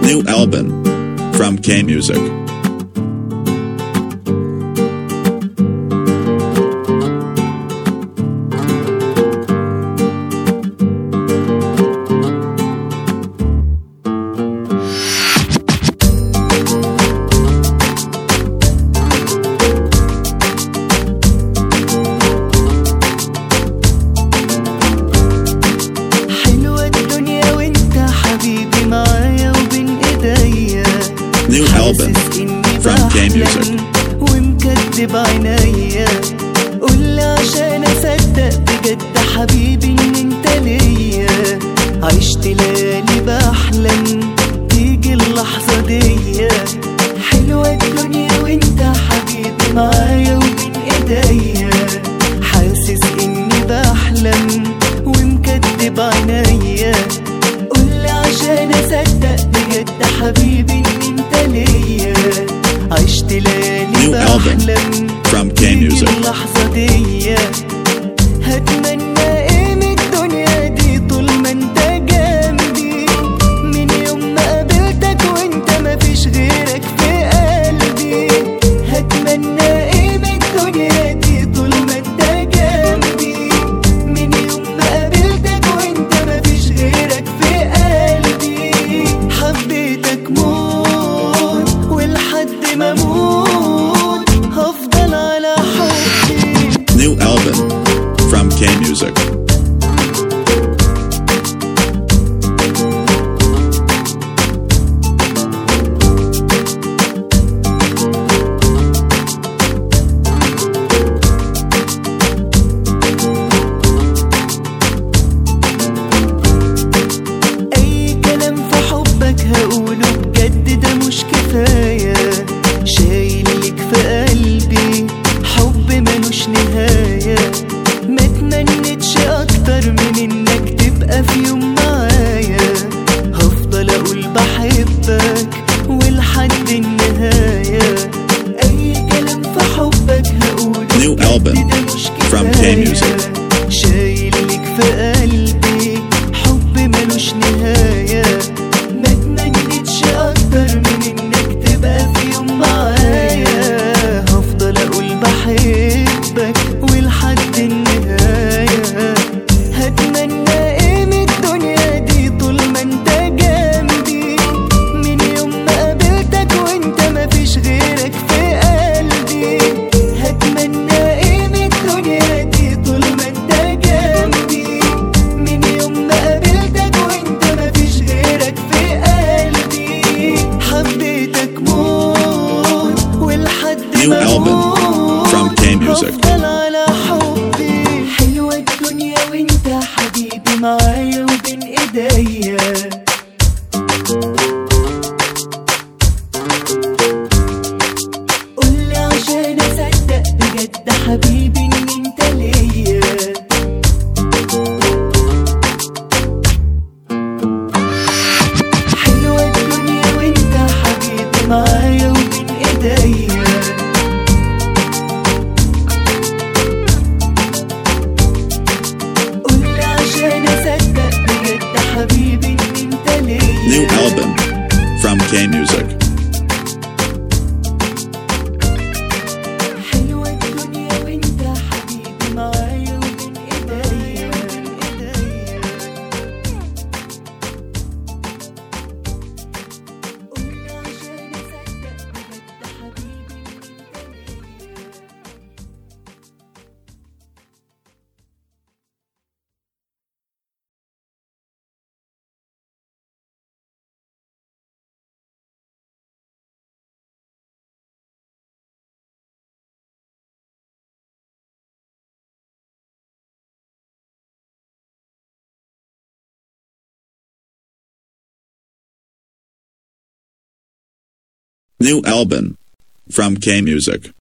New album from K Music. New album from K Music. ومكدب عينيا قولي عشان اصدق بجد حبيبي ان انت ليا عشت ليالي بحلم تيجي اللحظة دي حلوة الدنيا وانت حبيبي معايا وبين ايديا حاسس اني بحلم ومكدب عينيا قولي عشان اصدق بجد حبيبي ان انت ليا عشت ليالي بحلم from K Music. اللحظة دي هتمنى ايه من الدنيا دي طول ما انت جنبي من يوم ما قابلتك وانت مفيش غيرك في قلبي هتمنى ايه من الدنيا دي طول ما انت جنبي من يوم ما قابلتك وانت مفيش غيرك في قلبي حبيتك موت ولحد ما اموت هفضل على حبي. New album from K Music. اي كلام في حبك هقوله بجد ده مش كفاية شايل لك في قلبي حب ملوش نهاية ما تمنتش اكتر من انك تبقى في يوم معايا هفضل اقول بحبك ولحد النهاية اي كلام في حبك هقوله New album ده مش from K Music. شايل لك في قلبي حب ملوش نهاية ما تمنتش اكتر من انك تبقى في يوم معايا هفضل اقول بحبك ولحد النهاية هتمنى ايه من الدنيا دي طول ما انت جنبي من يوم ما قابلتك وانت مفيش غيرك في قلبي هتمنى ايه من الدنيا دي طول ما انت جنبي من يوم ما قابلتك وانت مفيش غيرك في قلبي حبيتك موت ولحد New ما album from K Music. هفضل على حبي حلوة الدنيا وانت حبيبي معايا وبين ايديا قولي عشان اصدق بجد حبيبي ان انت ليا حلوة الدنيا وانت حبيبي معايا وبين ايديا قولي عشان اصدق بجد حبيبي ان انت ليا New album from K Music. حلوة الدنيا وانت حبيبي معايا وبين ايديا قولي عشان اصدق بجد حبيبي ان انت ليا New album from K Music.